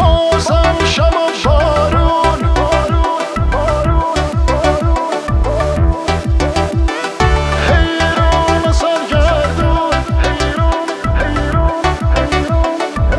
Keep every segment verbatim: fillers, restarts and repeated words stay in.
بازم شب و بارون حیران سرگردون حیران حیران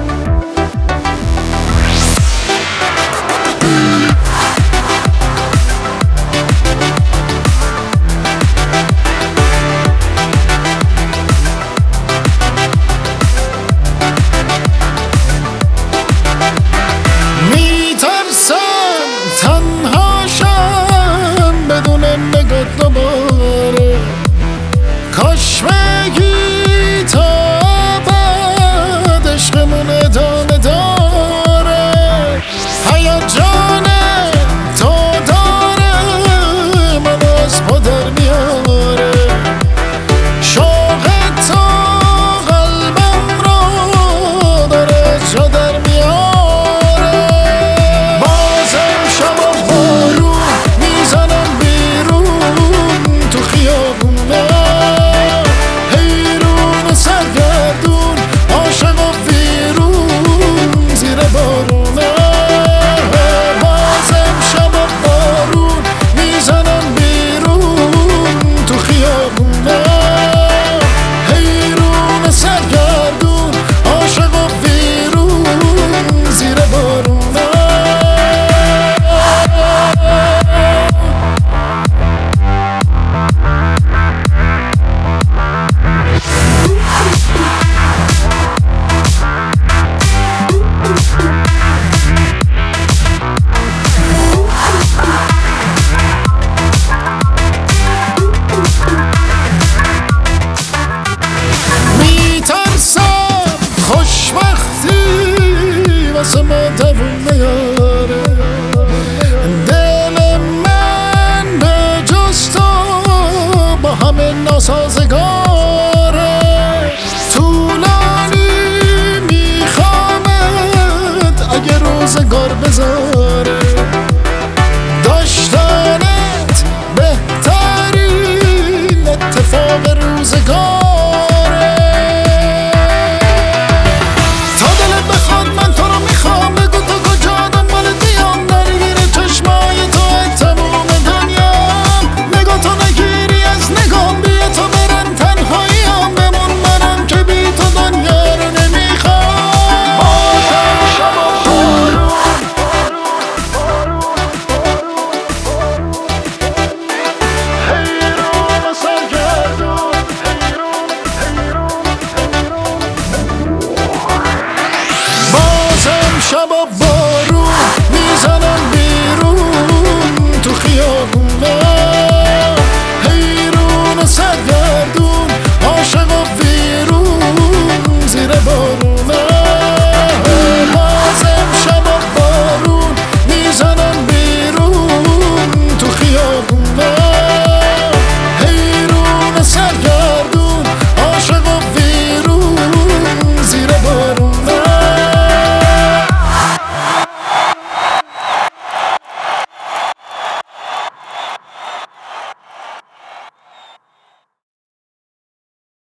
کاش بگی تا بعد عشقمون ادامه داره هیجانه تو داره من از پا در میاره شوق تو قلبم رو داره جا در میاره بازم شب و بارون میزنم بیرون تو خیابونه سرگردون عاشق و ویرون زیر بارونه بازم شب و بارون میزنم بیرون تو خیابونه حیرون سرگردون عاشق و ویرون زیر بارونه واسه ما دوون نیاره دل من به جز تو با همه ناسازگاره طولانی میخوامت اگه روزگار بذاره داشتنت بهترین اتفاق روزگار شب و